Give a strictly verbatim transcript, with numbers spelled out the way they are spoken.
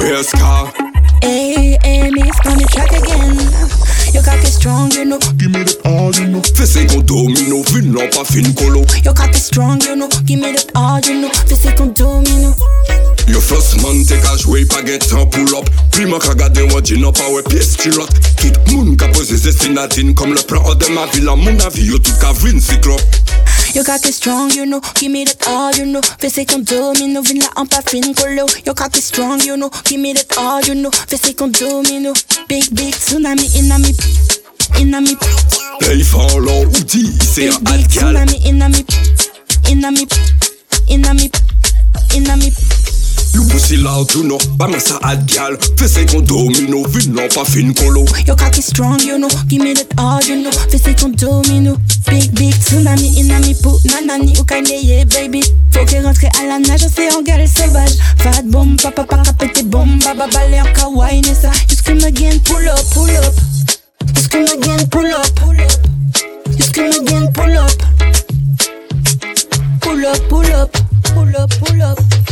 bass car. Hey, hey, miss on the track again. Your cock is strong, you know. Give me that all, you know. Fais c'est qu'on domino, vin non pas fin colo. Your cock is strong, you know. Give me that all, you know. Fais c'est qu'on domino. Your first man take a jouer, pas get un pull up. Prima ka gade ou di nan pa we pièce chilote. Tout moun ka pose se sinatine. Comme le plan de ma ville, à mon avis, yo tout ka vrin cyclope. Your cock is strong, you know. Give me that all, you know. Fais c'est qu'on domino, vin la en pas fin colo. Your cock is strong, you know. Give me that all, you know. Fais c'est qu'on domino. Big, big tsunami in a me, in a me. Hey, follow ou di, c'est un big, big tsunami in a me, in a me, in a me, in a me. You pussy loud, you know. Pas mais ça ad gal. Fais c'est qu'on domino, vin non pas fin colo. Your cock is strong, you know. Give me that all, you know. Fais c'est qu'on domino. Big, big tsunami in a me pou. Nanani ou kaineye, baby. Faut qu'elle rentre à la nage, c'est en gueule sauvage. Fat bomb, papa, papa, pété bomb. Baba, balé en kawaii, nessa. You scream again, pull up, pull up. You scream again, pull up, pull up. You scream again, pull up. Pull up, pull up, pull up, pull up.